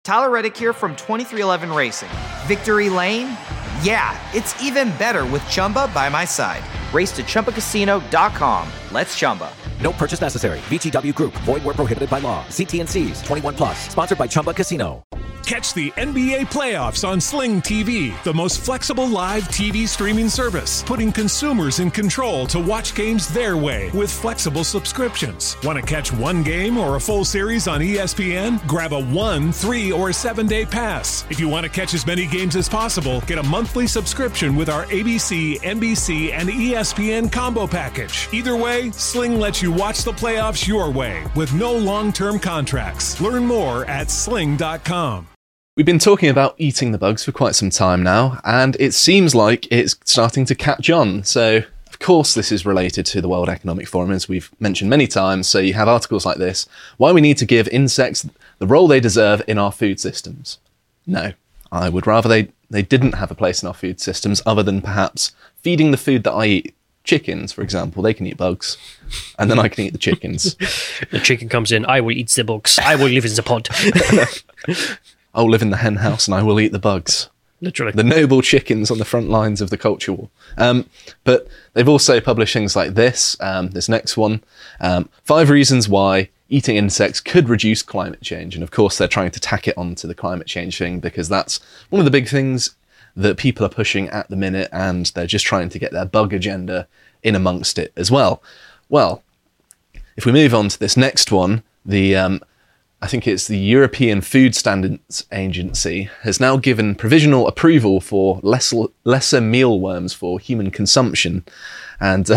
Tyler Reddick here from 2311 Racing. Victory Lane? Yeah, it's even better with Chumba by my side. Race to ChumbaCasino.com. Let's Chumba. No purchase necessary. VGW Group. Void where prohibited by law. See T&Cs. 21 plus. Sponsored by Chumba Casino. Catch the NBA playoffs on Sling TV, the most flexible live TV streaming service, putting consumers in control to watch games their way with flexible subscriptions. Want to catch one game or a full series on ESPN? Grab a 1, 3, or 7-day pass. If you want to catch as many games as possible, get a monthly subscription with our ABC, NBC, and ESPN combo package. Either way, Sling lets you watch the playoffs your way with no long-term contracts. Learn more at sling.com. We've been talking about eating the bugs for quite some time now, and it seems like it's starting to catch on. So, of course, this is related to the World Economic Forum, as we've mentioned many times. So you have articles like this, why we need to give insects the role they deserve in our food systems. No, I would rather they didn't have a place in our food systems other than perhaps feeding the food that I eat. Chickens, for example, they can eat bugs, and then I can eat the chickens. The chicken comes in, I will eat the bugs. I will live in the pod. I'll live in the hen house and I will eat the bugs. Literally. The noble chickens on the front lines of the culture war. But they've also published things like this, this next one, 5 reasons why eating insects could reduce climate change. And of course, they're trying to tack it onto the climate change thing because that's one of the big things that people are pushing at the minute, and they're just trying to get their bug agenda in amongst it as well. Well, if we move on to this next one, I think it's the European Food Standards Agency has now given provisional approval for lesser mealworms for human consumption. And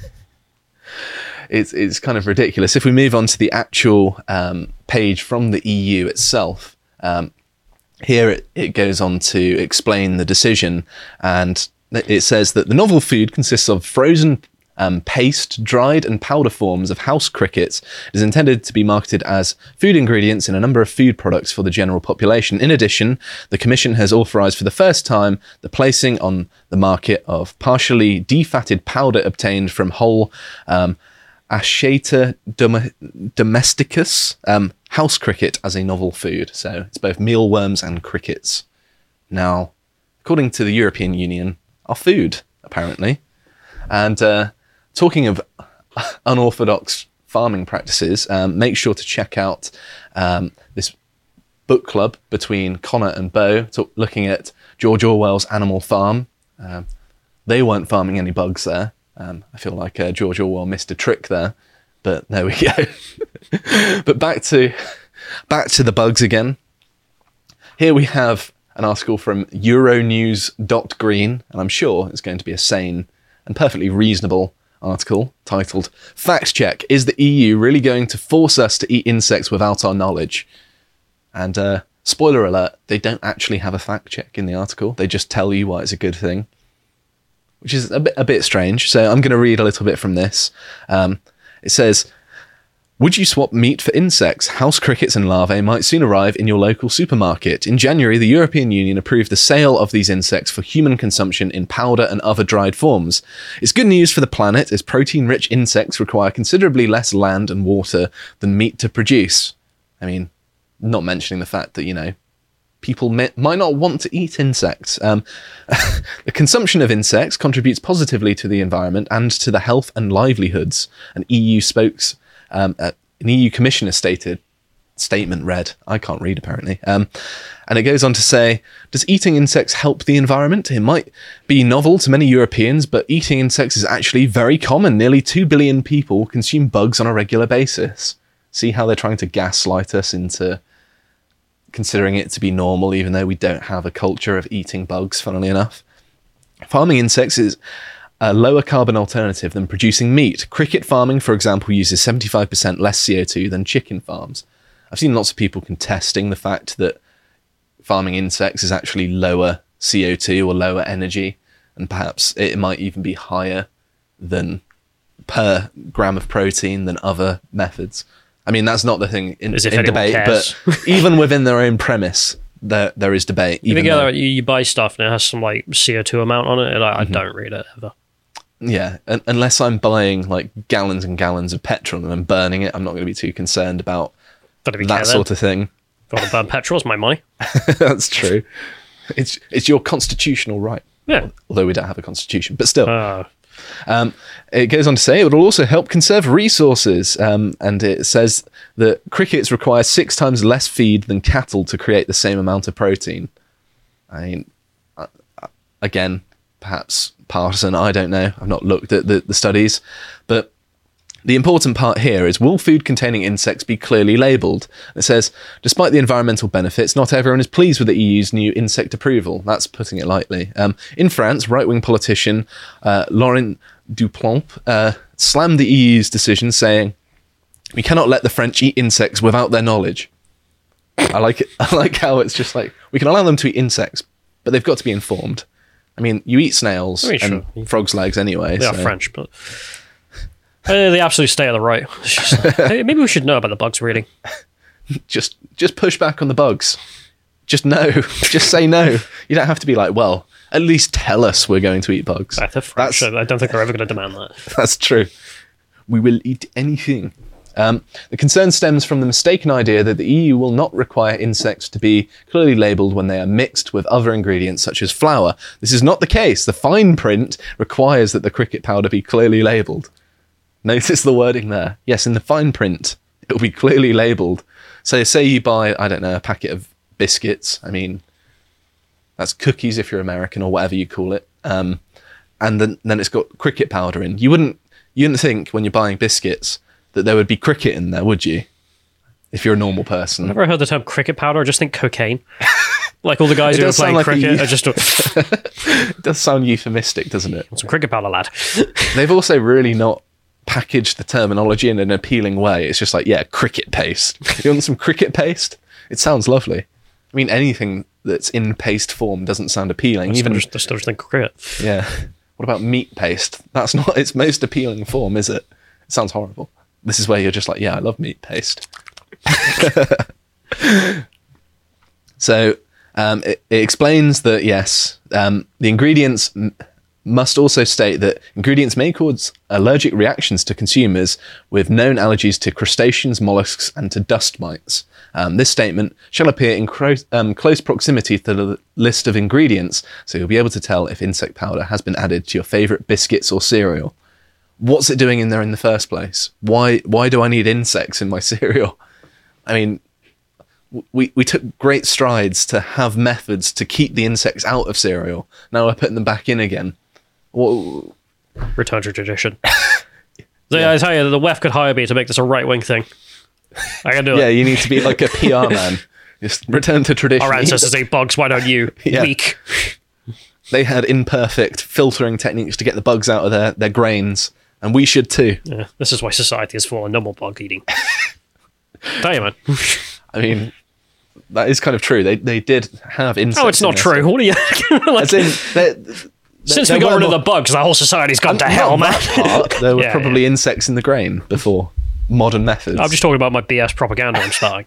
it's kind of ridiculous. If we move on to the actual page from the EU itself, here it goes on to explain the decision, and it says that the novel food consists of frozen paste, dried and powder forms of house crickets. It is intended to be marketed as food ingredients in a number of food products for the general population. In addition, the Commission has authorised for the first time the placing on the market of partially defatted powder obtained from whole Achaeta domesticus house cricket as a novel food. So it's both mealworms and crickets. Now, according to the European Union, are food, apparently. And talking of unorthodox farming practices, make sure to check out this book club between Connor and Bo, looking at George Orwell's Animal Farm. They weren't farming any bugs there. I feel like George Orwell missed a trick there, but there we go. But back to the bugs again. Here we have an article from Euronews.green, and I'm sure it's going to be a sane and perfectly reasonable article titled, Fact Check, is the EU really going to force us to eat insects without our knowledge? And spoiler alert, they don't actually have a fact check in the article. They just tell you why it's a good thing, which is a bit strange. So I'm going to read a little bit from this. It says, would you swap meat for insects? House crickets and larvae might soon arrive in your local supermarket. In January, the European Union approved the sale of these insects for human consumption in powder and other dried forms. It's good news for the planet, as protein-rich insects require considerably less land and water than meat to produce. I mean, not mentioning the fact that, people might not want to eat insects. The consumption of insects contributes positively to the environment and to the health and livelihoods. An EU commissioner statement read, I can't read apparently, and it goes on to say, does eating insects help the environment? It might be novel to many Europeans, but eating insects is actually very common. Nearly 2 billion people consume bugs on a regular basis. See how they're trying to gaslight us into considering it to be normal, even though we don't have a culture of eating bugs, funnily enough. Farming insects is a lower carbon alternative than producing meat. Cricket farming, for example, uses 75% less CO2 than chicken farms. I've seen lots of people contesting the fact that farming insects is actually lower CO2 or lower energy, and perhaps it might even be higher than per gram of protein than other methods. I mean, that's not the thing in debate, but even within their own premise, there is debate. Even though you buy stuff and it has some CO2 amount on it, and I don't read it ever. Yeah, unless I'm buying gallons and gallons of petrol and I'm burning it, I'm not going to be too concerned about that sort of thing. Got to burn petrol, it's my money. That's true. It's your constitutional right. Yeah. Although we don't have a constitution, but still. It goes on to say it will also help conserve resources, and it says that crickets require 6 times less feed than cattle to create the same amount of protein. I mean, again, perhaps partisan, I don't know. I've not looked at the studies, but the important part here is, will food containing insects be clearly labelled? It says, despite the environmental benefits, not everyone is pleased with the EU's new insect approval. That's putting it lightly. In France, right-wing politician Laurent Dupont slammed the EU's decision, saying, we cannot let the French eat insects without their knowledge. I like it. I like how it's just like, we can allow them to eat insects, but they've got to be informed. I mean, you eat snails and frogs' legs anyway. They are French, but... the absolute state of the right. Maybe we should know about the bugs we're eating. Just push back on the bugs. Just no. Just say no. You don't have to be like, well, at least tell us we're going to eat bugs. The French, I don't think they're ever going to demand that. That's true. We will eat anything. The concern stems from the mistaken idea that the EU will not require insects to be clearly labelled when they are mixed with other ingredients such as flour. This is not the case. The fine print requires that the cricket powder be clearly labelled. Notice the wording there. Yes, in the fine print, it will be clearly labelled. So say you buy, I don't know, a packet of biscuits. I mean, that's cookies if you're American or whatever you call it. And then it's got cricket powder in. You wouldn't think when you're buying biscuits that there would be cricket in there, would you? If you're a normal person. I've never heard the term cricket powder. I just think cocaine. Like all the guys who are playing cricket are just... It does sound euphemistic, doesn't it? Some cricket powder, lad. They've also really not package the terminology in an appealing way. It's just like, yeah, cricket paste. You want some cricket paste? It sounds lovely. I mean, anything that's in paste form doesn't sound appealing. I still just think cricket. Yeah. What about meat paste? That's not its most appealing form, is it? It sounds horrible. This is where you're just like, yeah, I love meat paste. So it explains that, yes, the ingredients must also state that ingredients may cause allergic reactions to consumers with known allergies to crustaceans, mollusks, and to dust mites. This statement shall appear in close proximity to the list of ingredients, so you'll be able to tell if insect powder has been added to your favourite biscuits or cereal. What's it doing in there in the first place? Why do I need insects in my cereal? I mean, we took great strides to have methods to keep the insects out of cereal. Now we're putting them back in again. Whoa. Return to tradition. Yeah. I tell you, the WEF could hire me to make this a right-wing thing. I can do it. Yeah, you need to be like a PR man. Just return to tradition. Our ancestors ate bugs, why don't you? Yeah. Weak. They had imperfect filtering techniques to get the bugs out of their grains, and we should too. Yeah, this is why society has fallen no more bug eating. Tell you, man. I mean, that is kind of true. They did have insects. Oh, it's not true. What are you... As in, since we got rid of the bugs, the whole society's gone to hell, man. There were probably insects in the grain before modern methods. I'm just talking about my BS propaganda I'm starting.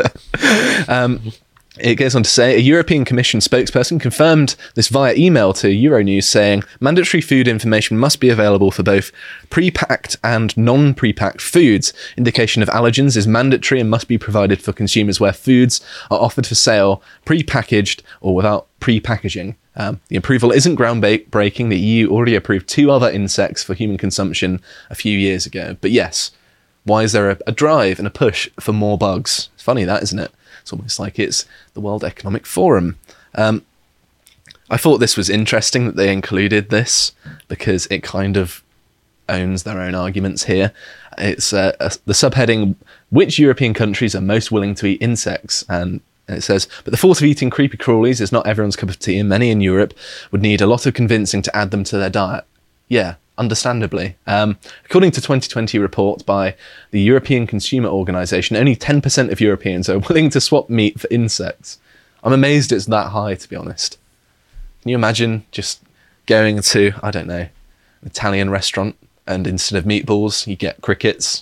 It goes on to say, a European Commission spokesperson confirmed this via email to Euronews, saying mandatory food information must be available for both pre-packed and non-pre-packed foods. Indication of allergens is mandatory and must be provided for consumers where foods are offered for sale pre-packaged or without pre-packaging. The approval isn't groundbreaking. The EU already approved 2 other insects for human consumption a few years ago. But yes, why is there a drive and a push for more bugs? It's funny that, isn't it? It's almost like it's the World Economic Forum. I thought this was interesting that they included this because it kind of owns their own arguments here. It's the subheading, which European countries are most willing to eat insects? And it says, but the thought of eating creepy crawlies is not everyone's cup of tea, and many in Europe would need a lot of convincing to add them to their diet. Yeah, understandably. According to 2020 report by the European Consumer Organisation, only 10% of Europeans are willing to swap meat for insects. I'm amazed it's that high, to be honest. Can you imagine just going to, I don't know, an Italian restaurant and instead of meatballs, you get crickets?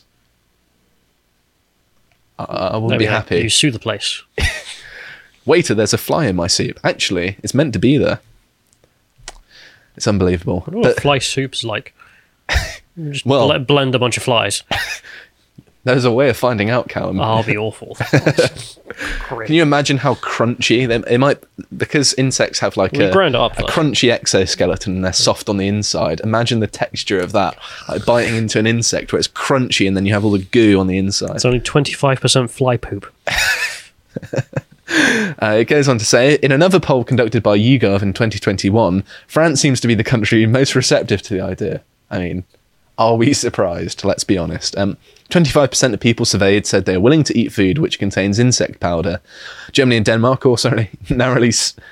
I wouldn't be happy. You sue the place. Waiter, there's a fly in my soup. Actually, it's meant to be there. It's unbelievable. I don't know what fly soup's like. Just blend a bunch of flies. There's a way of finding out, Callum. Oh, it'll be awful. Can you imagine how crunchy it might, because insects have like a ground it up, crunchy exoskeleton and they're soft on the inside. Imagine the texture of that, like biting into an insect where it's crunchy and then you have all the goo on the inside. It's only 25% fly poop. It goes on to say, in another poll conducted by YouGov in 2021, France seems to be the country most receptive to the idea. I mean, are we surprised? Let's be honest. 25% of people surveyed said they are willing to eat food which contains insect powder. Germany and Denmark also narrowly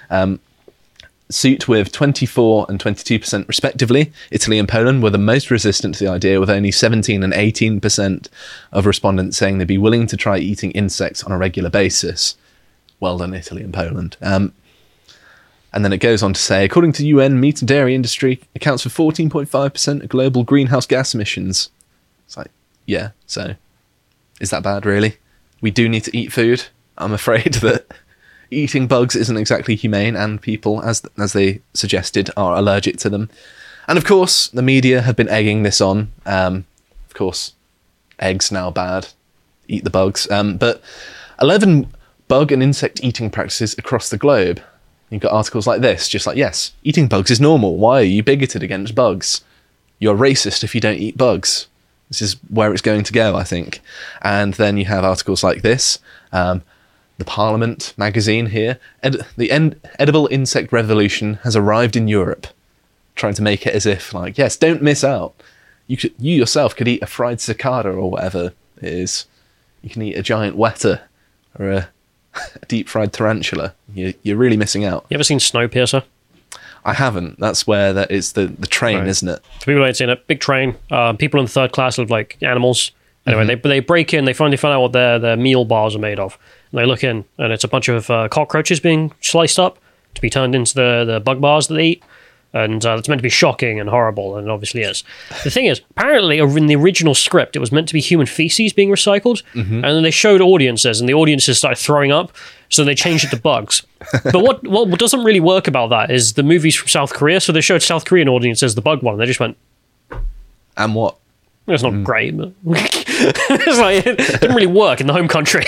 suit with 24 and 22% respectively. Italy and Poland were the most resistant to the idea, with only 17 and 18% of respondents saying they'd be willing to try eating insects on a regular basis. Well done, Italy and Poland. And then it goes on to say, according to UN, meat and dairy industry accounts for 14.5% of global greenhouse gas emissions. It's like, yeah, so is that bad, really? We do need to eat food. I'm afraid that eating bugs isn't exactly humane, and people, as they suggested, are allergic to them. And of course, the media have been egging this on. Of course, eggs now bad. Eat the bugs. But 11 bug and insect eating practices across the globe. You've got articles like this, just like, yes, eating bugs is normal. Why are you bigoted against bugs? You're racist if you don't eat bugs. This is where it's going to go, I think. And then you have articles like this. The Parliament magazine here. The edible insect revolution has arrived in Europe. Trying to make it as if, like, yes, don't miss out. You yourself could eat a fried cicada or whatever it is. You can eat a giant weta or a deep fried tarantula. You're really missing out. You ever seen Snowpiercer? I haven't. That's where that is the train, right. Isn't it? For people who ain't seen it, big train. People in the third class look like animals. Anyway, they break in. They finally find out what their meal bars are made of. And they look in, and it's a bunch of cockroaches being sliced up to be turned into the bug bars that they eat. And it's meant to be shocking and horrible, and it obviously is. The thing is, apparently in the original script, it was meant to be human feces being recycled, and then they showed audiences, and the audiences started throwing up, so they changed it to bugs. But what doesn't really work about that is the movies from South Korea, so they showed South Korean audiences the bug one, and they just went... And what? It's not great, but... It's like, it didn't really work in the home country.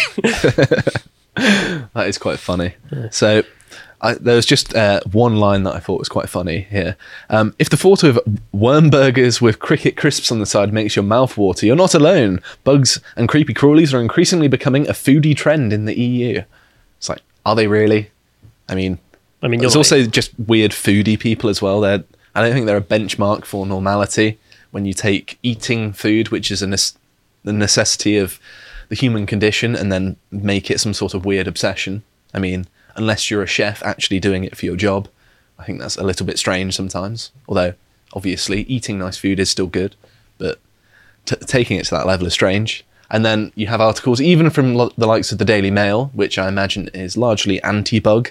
That is quite funny. Yeah. So... there was just one line that I thought was quite funny here. If the thought of worm burgers with cricket crisps on the side makes your mouth water, you're not alone. Bugs and creepy crawlies are increasingly becoming a foodie trend in the EU. It's like, are they really? I mean there's also just weird foodie people as well. I don't think they're a benchmark for normality. When you take eating food, which is the necessity of the human condition, and then make it some sort of weird obsession. I mean... unless you're a chef actually doing it for your job. I think that's a little bit strange sometimes. Although, obviously, eating nice food is still good, but taking it to that level is strange. And then you have articles, even from the likes of the Daily Mail, which I imagine is largely anti-bug.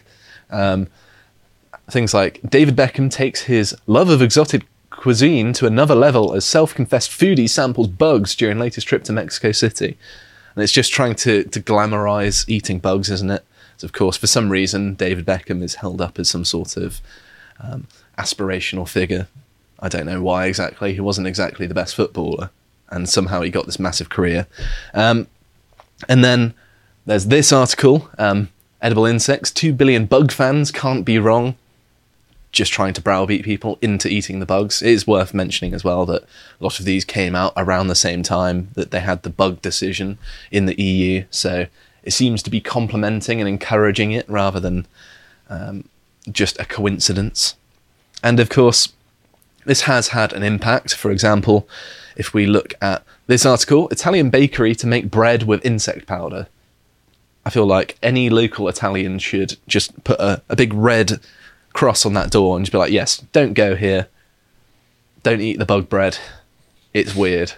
Things like, David Beckham takes his love of exotic cuisine to another level as self-confessed foodie samples bugs during latest trip to Mexico City. And it's just trying to glamorize eating bugs, isn't it? So of course, for some reason, David Beckham is held up as some sort of aspirational figure. I don't know why exactly. He wasn't exactly the best footballer, and somehow he got this massive career. And then there's this article, Edible Insects, 2 billion bug fans can't be wrong. Just trying to browbeat people into eating the bugs. It is worth mentioning as well that a lot of these came out around the same time that they had the bug decision in the EU, so... it seems to be complementing and encouraging it rather than just a coincidence. And of course, this has had an impact. For example, if we look at this article, Italian bakery to make bread with insect powder. I feel like any local Italian should just put a big red cross on that door and just be like, yes, don't go here. Don't eat the bug bread. It's weird.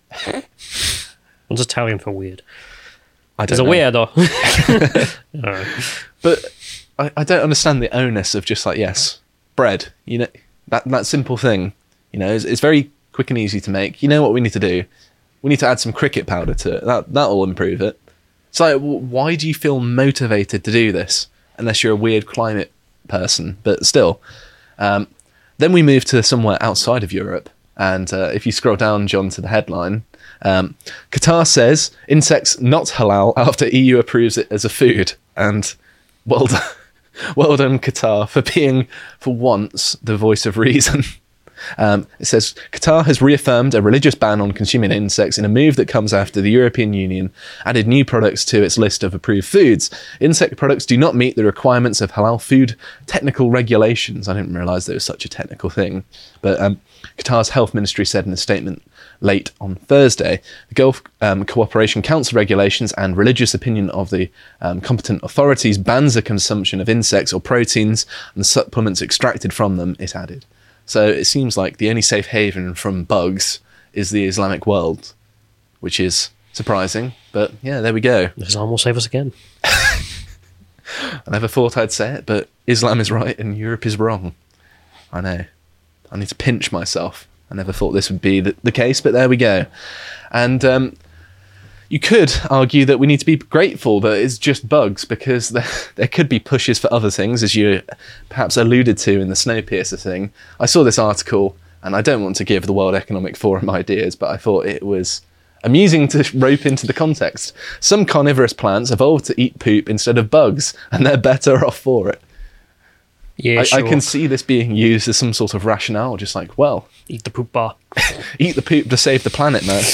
What's Italian for weird? There's a weirdo. Right. But I don't understand the onus of just like, yes, bread. You know, that simple thing. You know, it's very quick and easy to make. You know what we need to do? We need to add some cricket powder to it. That'll improve it. It's like, why do you feel motivated to do this? Unless you're a weird climate person. But still. Then we move to somewhere outside of Europe. And if you scroll down, John, to the headline, Qatar says insects not halal after EU approves it as a food. And well done, well done Qatar, for being, for once, the voice of reason. It says, Qatar has reaffirmed a religious ban on consuming insects in a move that comes after the European Union added new products to its list of approved foods. Insect products do not meet the requirements of halal food technical regulations. I didn't realise there was such a technical thing. But Qatar's health ministry said in a statement late on Thursday, the Gulf Cooperation Council regulations and religious opinion of the competent authorities bans the consumption of insects or proteins and the supplements extracted from them, it added. So it seems like the only safe haven from bugs is the Islamic world, which is surprising. But yeah, there we go. Islam will save us again. I never thought I'd say it, but Islam is right and Europe is wrong. I know. I need to pinch myself. I never thought this would be the case, but there we go. And you could argue that we need to be grateful that it's just bugs, because there could be pushes for other things, as you perhaps alluded to in the Snowpiercer thing. I saw this article, and I don't want to give the World Economic Forum ideas, but I thought it was amusing to rope into the context. Some carnivorous plants evolved to eat poop instead of bugs, and they're better off for it. Yeah, I can see this being used as some sort of rationale, just like, well... Eat the poop bar. Eat the poop to save the planet, man.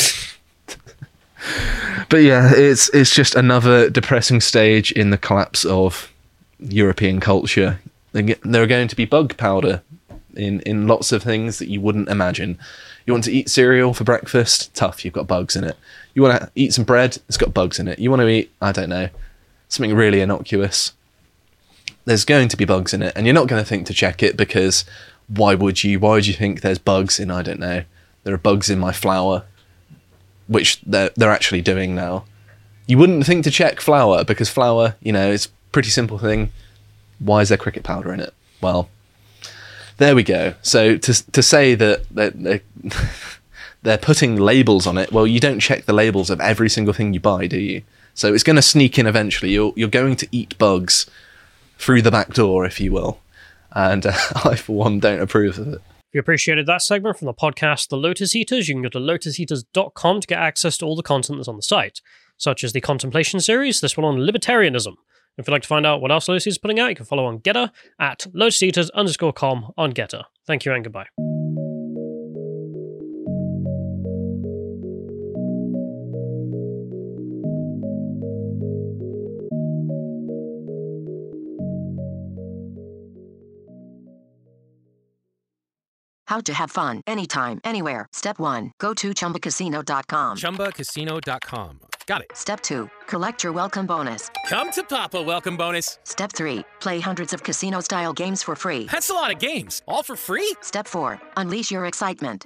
But yeah, it's just another depressing stage in the collapse of European culture. There are going to be bug powder in lots of things that you wouldn't imagine. You want to eat cereal for breakfast? Tough, you've got bugs in it. You want to eat some bread? It's got bugs in it. You want to eat, I don't know, something really innocuous? There's going to be bugs in it, and you're not going to think to check it, because why would you? Why would you think there's bugs in, I don't know, there are bugs in my flour, which they're actually doing now. You wouldn't think to check flour, because flour, you know, it's a pretty simple thing. Why is there cricket powder in it? Well, there we go. So to say that they're putting labels on it, well, you don't check the labels of every single thing you buy, do you? So it's going to sneak in eventually. You're going to eat bugs through the back door, if you will. And I, for one, don't approve of it. If you appreciated that segment from the podcast The Lotus Eaters, you can go to lotuseaters.com to get access to all the content that's on the site, such as the Contemplation series, this one on libertarianism. If you'd like to find out what else Lotus Eaters is putting out, you can follow on Getter at lotuseaters_com on Getter. Thank you and goodbye. How to have fun anytime, anywhere. Step 1. Go to ChumbaCasino.com. ChumbaCasino.com. Got it. Step 2. Collect your welcome bonus. Come to Papa welcome bonus. Step 3. Play hundreds of casino-style games for free. That's a lot of games. All for free? Step 4. Unleash your excitement.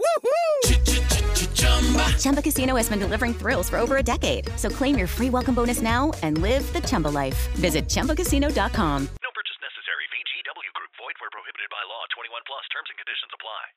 Chumba Casino has been delivering thrills for over a decade. So claim your free welcome bonus now and live the Chumba life. Visit ChumbaCasino.com.